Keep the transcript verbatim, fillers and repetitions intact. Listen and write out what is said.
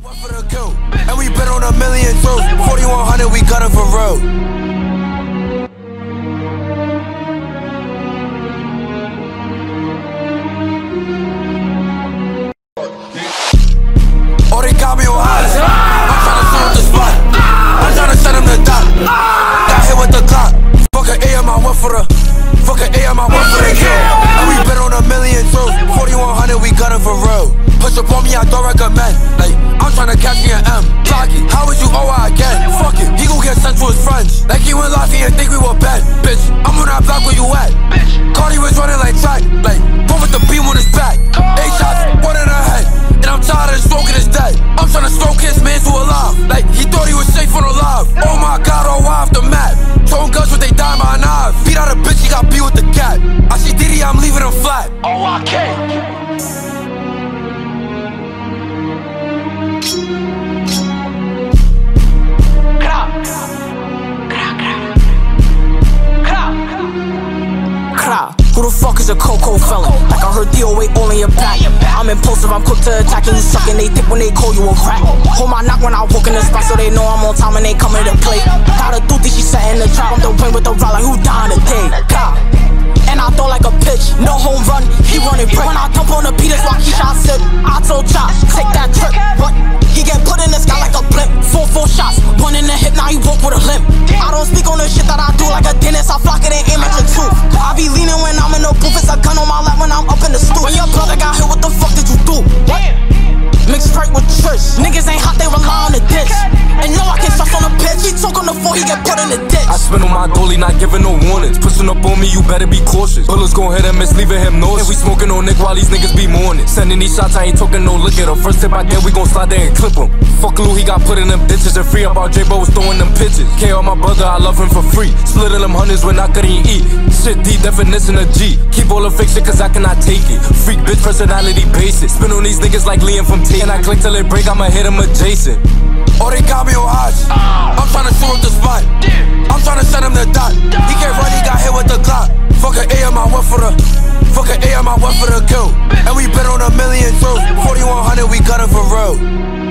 Went for the kill, and we been on a million toes. forty-one hundred, we got it for real. Oh, they got me on eyes. I'm tryna shoot up the spot. I'm tryna send him the dot. Got hit with the clock. Fuck a A M, I went for the. Fuck a A M, I went for the kill. And we been on a million toes. forty-one hundred, we got it for real. Push up on me, I don't recommend. Like, I'm tryna catch me an M. Blocky, how would you owe her again? Fuck it, he gon' get sent to his friends. Like he went live, he didn't think we were bad. Bitch, I'm on that block where you at. Bitch, Cardi was running like track. Like, both with the beam on his back. Eight shots, one in her head. And I'm tired of smoking his dead. I'm tryna stroke his man to alive. Like, he thought he was safe on the live. Oh my god, oh why off the map. Throwing guns with they dime by knives. Beat out a bitch, he got beat with the cat. I see Diddy, I'm leaving him flat. Oh, I can't. Who the fuck is a cocoa felon? Like I heard D O A all in your back. I'm impulsive, I'm quick to attack, and you suckin' they dick when they call you a crack. Hold my knock when I walk in the spot so they know I'm on time and they coming to play. Got a doozy, she setting the trap. I'm the win with the ride like who dying today? God. And I throw like a pitch, no home run, he running brick. When I dump on the beat, it's like he shot sip. I told Chop, take that trip. What? He get put in the sky like a blimp. Four, four shots, one in the hip, now he walk with a limp. I don't speak on the shit that I do like a dentist. I flock it and aim at your tooth. I be leaning when I'm in the booth, it's a gun on my lap when I'm up in the stool. When your brother got hit, what the fuck did you do? What? Mixed straight with Trish. Niggas ain't hot, they rely on the dish. And no, I can't trust on the pitch. He talk on the floor, he get put in the ditch. I spin on my dolly, not giving no warnings. Pushing up on me, you better be cautious. Bullets gon' hit him, it's leaving him nauseous. And we smoking on Nick while these niggas be mourning. Sending these shots, I ain't talking no liquor. The first tip I get, we gon' slide there and clip him. Fuck Lou, he got put in them ditches. And free about J-Bo was throwing them pitches. K on my brother, I love him for free. Splitting them hundreds when I couldn't eat. Shit D, definition of G. Keep all the fake shit cause I cannot take it. Freak bitch personality basic. Spin on these niggas like Liam from T. And I click till it break, I'ma hit him adjacent. Oh, they got me on eyes. I'm tryna shoot up the spot. I'm tryna send him the dot. He can't run, he got hit with the clock. Fuck a A M, I went for the. Fuck a A M, I went for the kill. And we been on a million toes. forty-one hundred, we got it for real.